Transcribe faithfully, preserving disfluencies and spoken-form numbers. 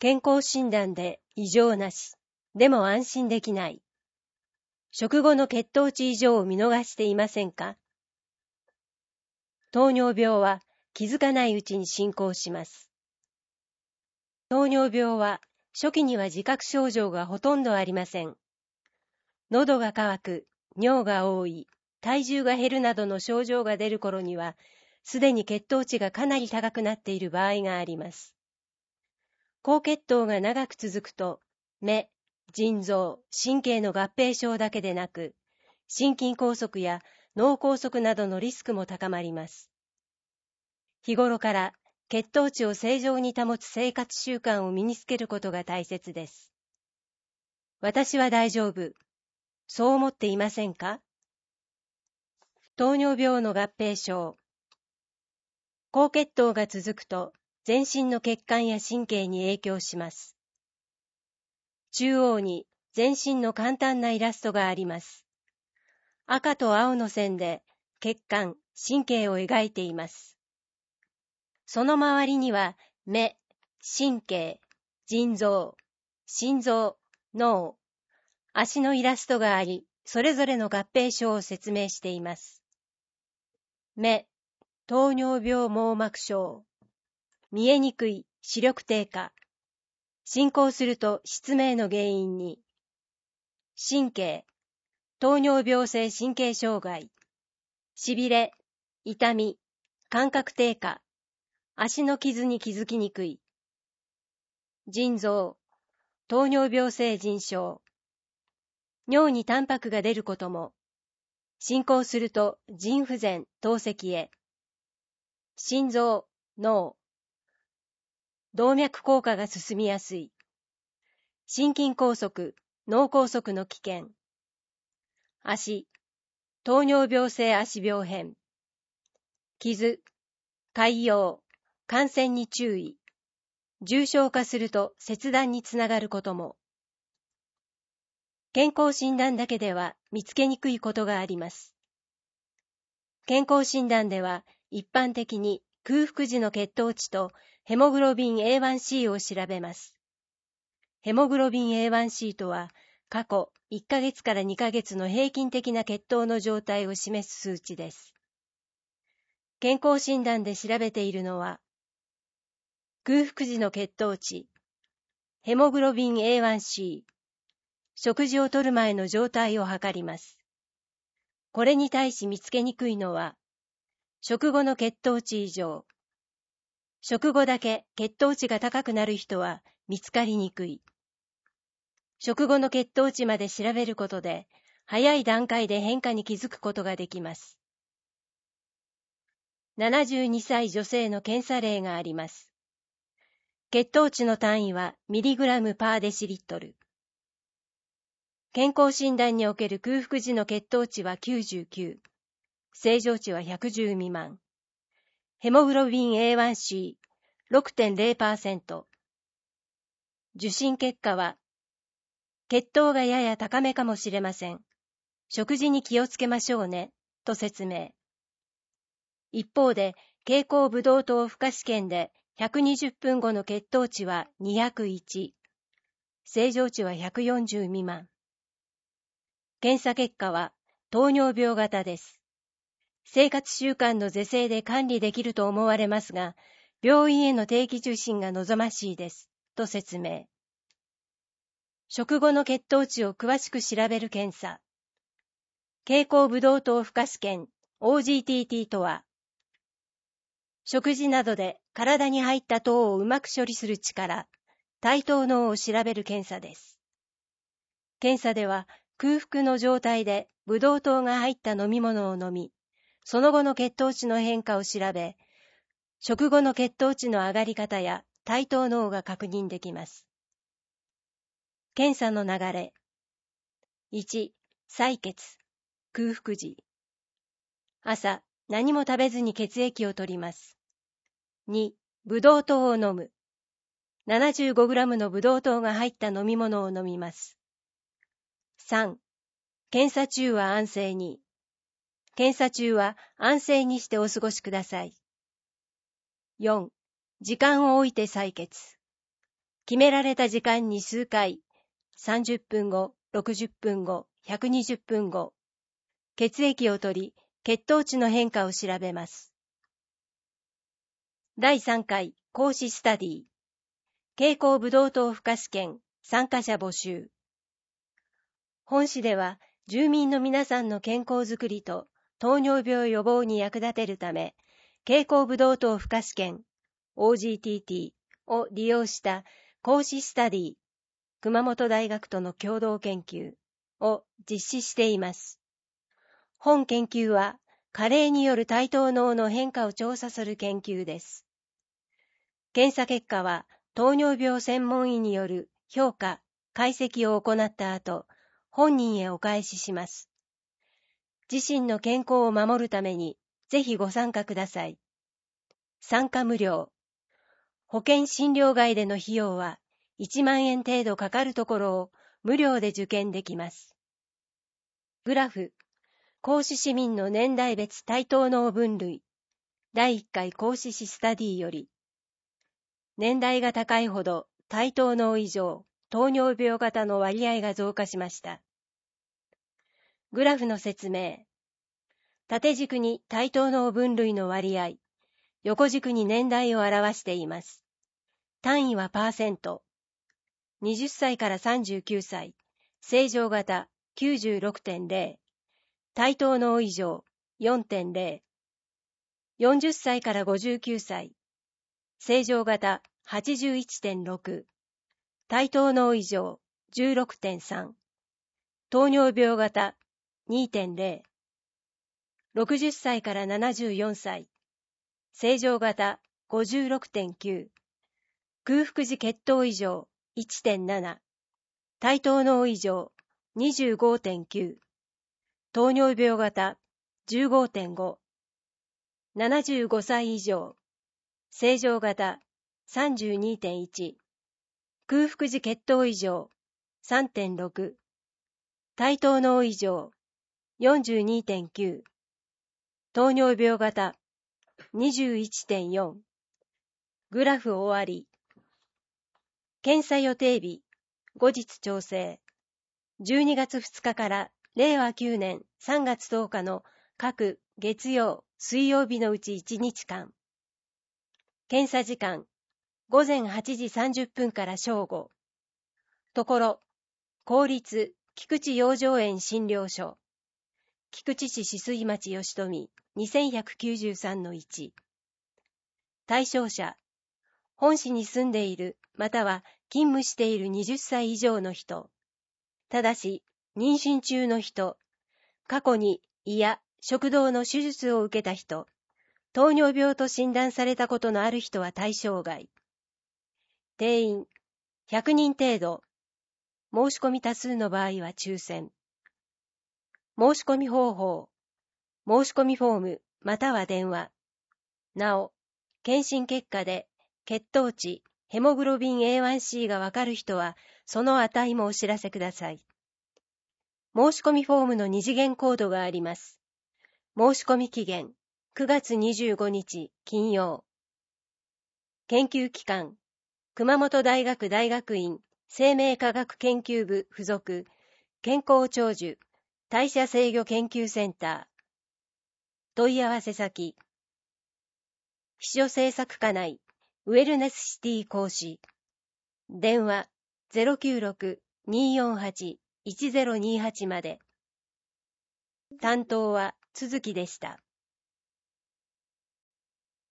健康診断で異常なし。でも安心できない。食後の血糖値異常を見逃していませんか？糖尿病は気づかないうちに進行します。糖尿病は初期には自覚症状がほとんどありません。喉が渇く、尿が多い、体重が減るなどの症状が出る頃には、すでに血糖値がかなり高くなっている場合があります。高血糖が長く続くと、目、腎臓、神経の合併症だけでなく、心筋梗塞や脳梗塞などのリスクも高まります。日頃から血糖値を正常に保つ生活習慣を身につけることが大切です。私は大丈夫。そう思っていませんか？糖尿病の合併症。高血糖が続くと、全身の血管や神経に影響します。中央に全身の簡単なイラストがあります。赤と青の線で血管、神経を描いています。その周りには目、神経、腎臓、心臓、脳、足のイラストがあり、それぞれの合併症を説明しています。目、糖尿病網膜症。見えにくい、視力低下。進行すると失明の原因に。神経、糖尿病性神経障害。しびれ、痛み、感覚低下。足の傷に気づきにくい。腎臓、糖尿病性腎症。尿にタンパクが出ることも。進行すると腎不全、透析へ。心臓、脳。動脈硬化が進みやすい。心筋梗塞、脳梗塞の危険。足、糖尿病性足病変。傷、潰瘍、感染に注意。重症化すると切断につながることも。健康診断だけでは見つけにくいことがあります。健康診断では一般的に空腹時の血糖値とヘモグロビン エーワンシー を調べます。ヘモグロビン エーワンシー とは過去いっかげつからにかげつの平均的な血糖の状態を示す数値です。健康診断で調べているのは空腹時の血糖値、ヘモグロビン エーワンシー、食事をとる前の状態を測ります。これに対し見つけにくいのは、食後の血糖値異常。食後だけ血糖値が高くなる人は見つかりにくい。食後の血糖値まで調べることで、早い段階で変化に気づくことができます。ななじゅうにさい女性の検査例があります。血糖値の単位はミリグラムパーデシリットル。健康診断における空腹時の血糖値はきゅうじゅうきゅう、正常値はひゃくじゅう未満。ヘモグロビン エーワンシー、ろくてんゼロパーセント。受診結果は、血糖がやや高めかもしれません。食事に気をつけましょうね、と説明。一方で、経口ブドウ糖負荷試験でひゃくにじゅっぷんごの血糖値はにひゃくいち、正常値はひゃくよんじゅう未満。検査結果は糖尿病型です。生活習慣の是正で管理できると思われますが、病院への定期受診が望ましいです、と説明。食後の血糖値を詳しく調べる検査。経口ブドウ糖負荷試験 オージーティーティー とは、食事などで体に入った糖をうまく処理する力、対等脳を調べる検査です。検査では空腹の状態でブドウ糖が入った飲み物を飲み、その後の血糖値の変化を調べ、食後の血糖値の上がり方や対等脳が確認できます。検査の流れ。いち、採血、空腹時。朝、何も食べずに血液を取ります。に、ブドウ糖を飲む。ななじゅうごグラム のブドウ糖が入った飲み物を飲みます。さん、検査中は安静に。検査中は安静にしてお過ごしください。よん、時間を置いて採血。 決められた時間に数回、さんじゅっぷんご、ろくじゅっぷんご、ひゃくにじゅっぷんご、血液を取り、血糖値の変化を調べます。だいさんかい講師スタディ、経口ブドウ糖負荷試験参加者募集。本市では、住民の皆さんの健康づくりと糖尿病予防に役立てるため、経口ブドウ糖負荷試験 オージーティーティー を利用した講師スタディ、熊本大学との共同研究を実施しています。本研究は、加齢による対等脳の変化を調査する研究です。検査結果は、糖尿病専門医による評価、解析を行った後、本人へお返しします。自身の健康を守るために、ぜひご参加ください。参加無料。保険診療外での費用はいちまんえん程度かかるところを無料で受験できます。グラフ、講師市民の年代別対等脳分類、だいいっかい講師誌スタディより、年代が高いほど対等脳以上、糖尿病型の割合が増加しました。グラフの説明。縦軸に対等脳分類の割合、横軸に年代を表しています。単位はパーセント。はたちからさんじゅうきゅうさい、正常型 きゅうじゅうろくてんゼロ、対等脳以上 よんてんゼロ、よんじゅっさいからごじゅうきゅうさい、正常型 はちじゅういってんろく、対等脳以上 じゅうろくてんさん、糖尿病型 にてんゼロ、ろくじゅっさいからななじゅうよんさい、正常型 ごじゅうろくてんきゅう、空腹時血糖異常 いってんなな、対等脳異常 にじゅうごてんきゅう、糖尿病型 じゅうごてんご、ななじゅうごさい以上、正常型 さんじゅうにてんいち、空腹時血糖異常 さんてんろく、対等脳異常 よんじゅうにてんきゅう、糖尿病型 にじゅういってんよん。グラフ終わり。検査予定日、後日調整。じゅうにがつふつかかられいわきゅうねんさんがつとおかの各月曜、水曜日のうちいちにちかん。検査時間、ごぜんはちじさんじゅっぷんから正午。ところ、公立菊池養生園診療所。菊池市止水町吉富にせんひゃくきゅうじゅうさんのいち。対象者、本市に住んでいるまたは勤務しているはたち以上の人。ただし、妊娠中の人、過去に胃や食道の手術を受けた人、糖尿病と診断されたことのある人は対象外。定員、ひゃくにん程度。申し込み多数の場合は抽選。申し込み方法。申し込みフォームまたは電話。なお、検診結果で血糖値、ヘモグロビン エーワンシー がわかる人は、その値もお知らせください。申し込みフォームの二次元コードがあります。申し込み期限、くがつにじゅうごにち金曜。研究機関、熊本大学大学院生命科学研究部附属健康長寿代謝制御研究センター。問い合わせ先、秘書政策課内ウェルネスシティ講師。電話 ゼロきゅうろく にーよんはち いちゼロにーはち まで。担当は都築でした。